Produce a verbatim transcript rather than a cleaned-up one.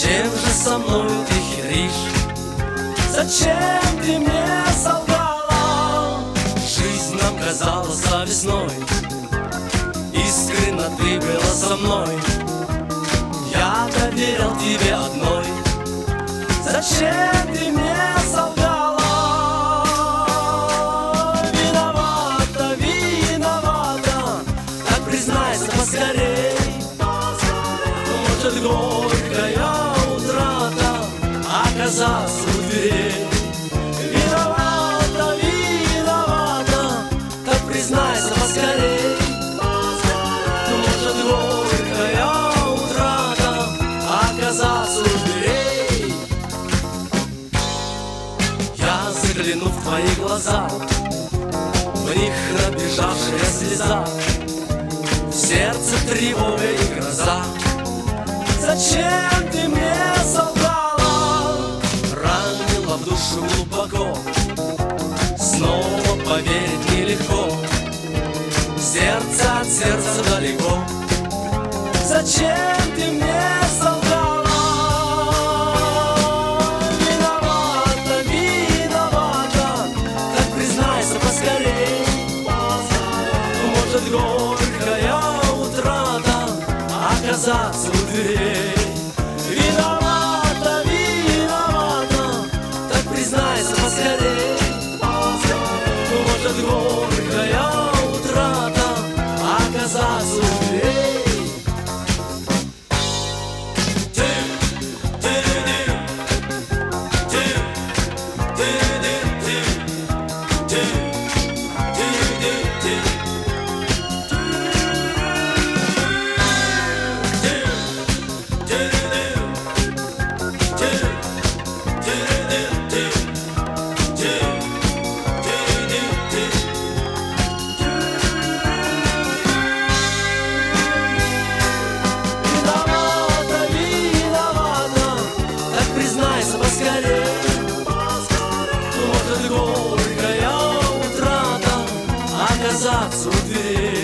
Зачем же со мной ты хитришь? Зачем ты мне солгала? Жизнь нам казалась весной, искренне ты была со мной. Я доверил тебе одной. Зачем ты мне солгала? Виновата, виновата, так признайся поскорей. Может, горькая утрата оказаться у дверей. Виновата, виновата, так признайся поскорей. Может, горькая утрата оказаться у дверей. Я загляну в твои глаза, в них набежавшая слеза, в сердце тревога и гроза. Зачем ты мне солгала? Ранила в душу глубоко, снова поверить нелегко, сердце от сердца далеко. Зачем ты мне солгала? Виновата, виновата, так признайся поскорей. Может, горькая утрата оказаться у дверей. Виновата, виновата, так признайся поскорей. Может, горькая утрата оказаться у дверей. Может, горькая утрата оказаться у дверей.